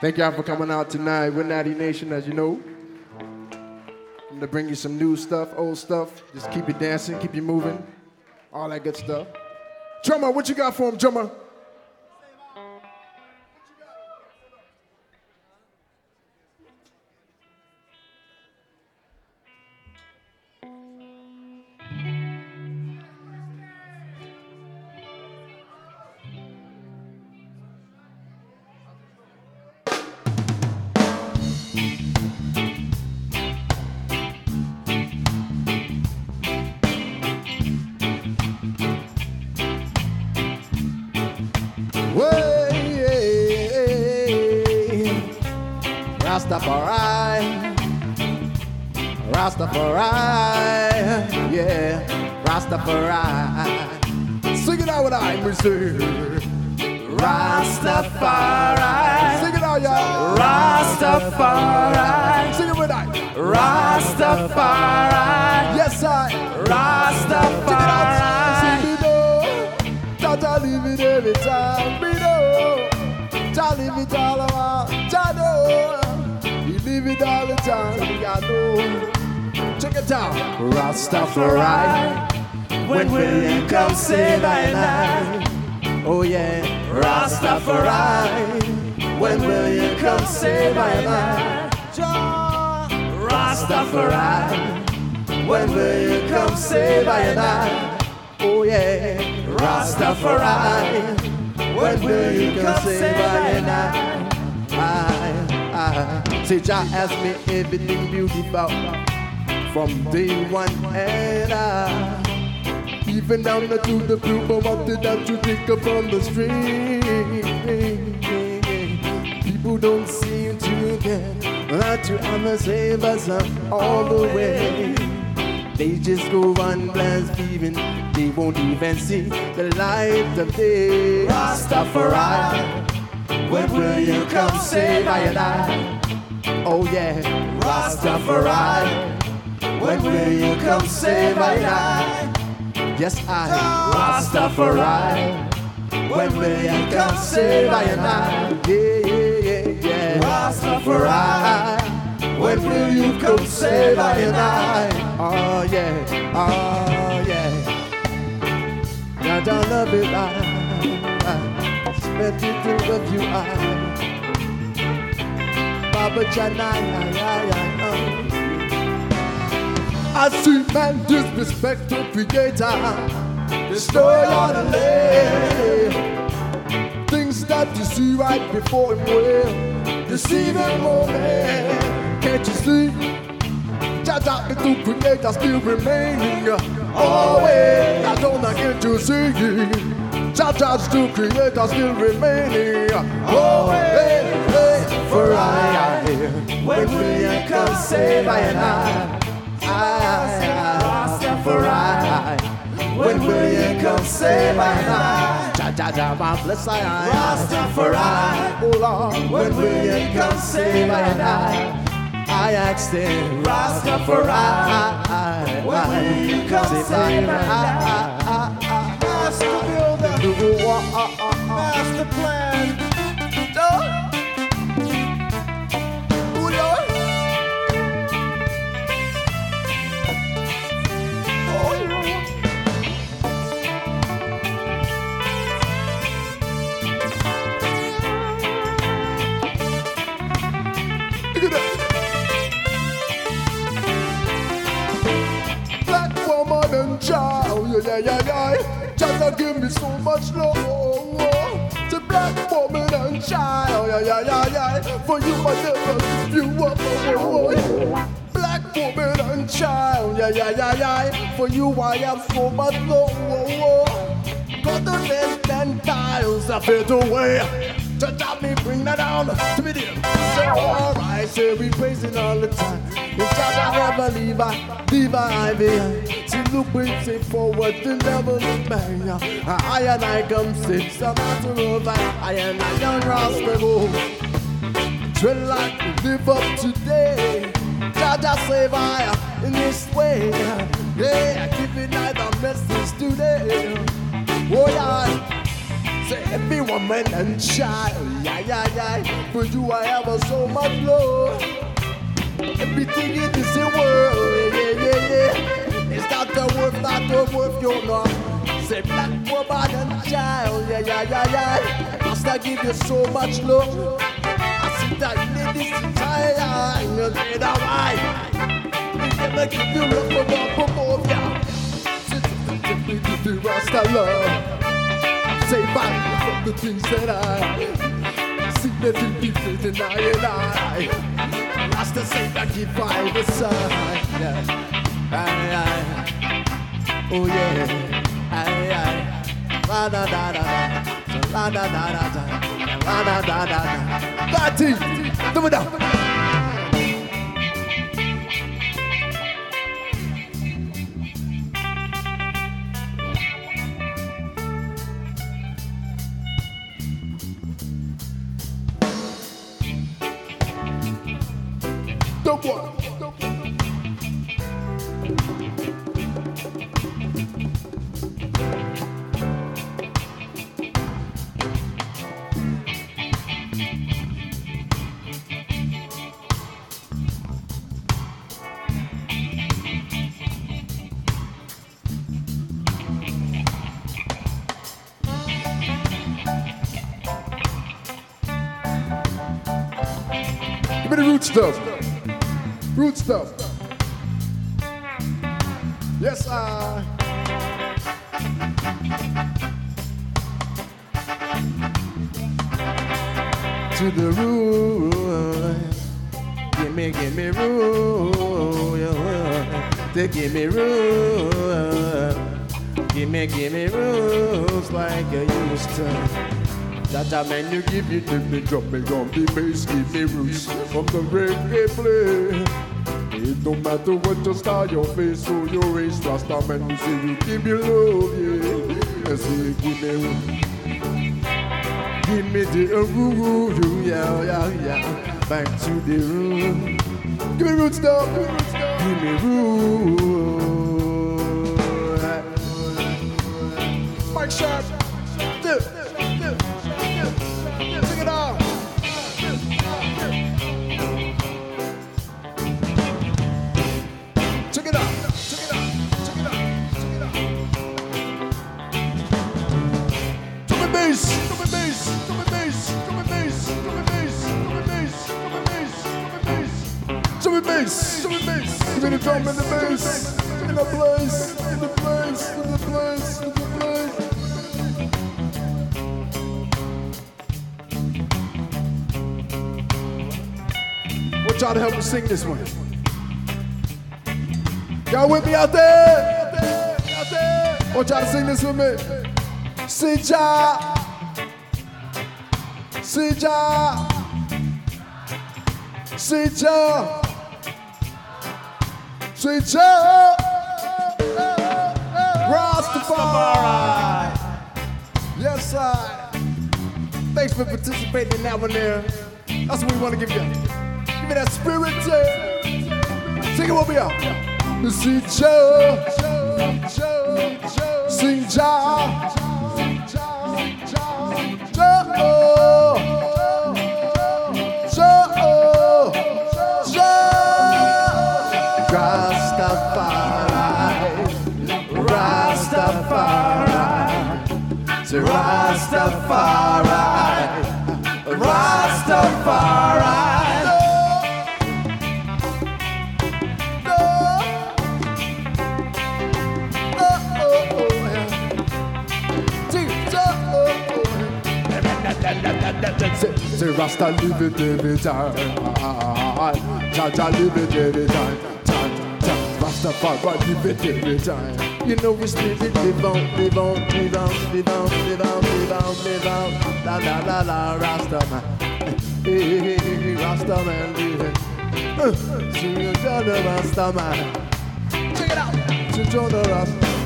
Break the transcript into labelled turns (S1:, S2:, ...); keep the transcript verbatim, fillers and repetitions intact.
S1: Thank y'all for coming out tonight. We're Natty Nation, as you know. I'm gonna bring you some new stuff, old stuff. Just keep you dancing, keep you moving, all that good stuff. Drummer, what you got for him, drummer? Rastafari, Rastafari, yeah, Rastafari. Sing it out with I, Mister Rastafari. Sing it out, y'all. Rastafari. Sing it with I. Rastafari. Yes, I. Rastafari. Sing it out. Jah live it every time. Me know. Jah live it all around. Jah know. Live it all the time, I know. Check it out. Rastafari, when will you come save I and I? Oh yeah. Rastafari, when will you come save I and I? Rastafari, when will you come save I and I? Oh yeah. Rastafari, when will you come save I and I? I Say Jah has made everything beautiful from day one, and I even down to the blue water that you take up from the stream. People don't seem to get that you are the same as all the way. They just go on blaspheming. They won't even see the light of day. Rastafari, when will you come save I and I? Oh yeah, Rastafari, when will you come save I and I? Yes, I, Rastafari, when will you come save I and I? Yeah, yeah, yeah, yeah. Rastafari, when will you come save I and I? Oh yeah, oh yeah. Now don't love it, I, I spent it to love you, I. Baba Janai, I see man disrespect the creator, destroy all the land. Things that you see right before him will deceive him, oh man. Can't you see? Jah Jah the true creator still remaining. Always, I don't get to see. Jah Jah's true creator still remaining. Always. For I, when will you come save I and I? I, for I, when will you come save I and I? Jah Jah Jah, my bless I, Rastafari, oh Lord, when will you come save I and I? I asked him, Rastafari, when will you come save I and I? Master builder, master plan. Black woman and child, yeah, yeah, yeah. Just give me so much love. To black woman and child, yeah, yeah, yeah, yeah. For you, I never give you up. Black woman and child, yeah, yeah, yeah, yeah. For you, I have so much love. Got the less than tiles, I fade away. Just help me bring that down to me, dear. So alright, say we praising all the time. If Jah never leave I, leave I behind. See, look, we say forward to never look back. I and I come six, a matter of I, I and I young Rasta go. Tread like we live up today. Jah Jah save I in this way. Yeah, I give it night a message today. Oh yeah. Say every woman and child, yeah, yeah, yeah. For you I have so much love. Everything in this world, yeah, yeah, yeah. It's not the worth, not the worth, you know. Say black woman and child, yeah, yeah, yeah, yeah. Must I give you so much love? I see that ladies tired, you say that why? We never give you love for more, for more, yeah. The Rasta love. Say back from the things that I see that you people deny and I Rasta say that you find the sun. Yeah. Aye, aye. Oh yeah. Aye, aye. La da da da da. La da da da da. La da da da da. Party. Do it now. Don't worry. Give me the root stuff. Root stuff. Yes, I. To the root. Give me, give me root. To give me root. Give me, give me roots like you used to. That a man you give it, let me drop me on the bass, give me roots from the reggae play. It don't matter what your style, your face or your race, Rasta man, you say you give me love, yeah. I say give me, give me the root, yeah, yeah, yeah. Back to the room. Give me roots now, give me roots now. Give me root. Mike Sharp, do. Check it out. Check it out. Check it out. Check it out. Check it out. Come and bass. Come and bass. Come and bass. Come and bass. Come and bass. Come and bass. Come and bass. Come and bass. Come and bass. Give me the drum and the bass. In the place. In the place. In the place. In the place. Y'all to help me sing this one. Y'all with me out there? Out there, out there. I want y'all to sing this with me. See ya, see ya, see ya, see ya. Rastafari. Yes, sir. Thanks for participating in that one there. That's what we want to give you. Give me that spirit, yeah. Sing it with me out. Sing Jah, sing Jah, Jah, Jah, Rastafari, Rastafari, Rastafari, Rastafari. Say Rasta live it every time, Jah Jah live it every time, Rastafari live it every time. You know we spirit live on, live on, live on, live on, live on, live on, live on. La la la la, Rastaman, hey hey hey, Rastaman live it. Sing your Jah the Rastaman. Check it out, sing your Rasta.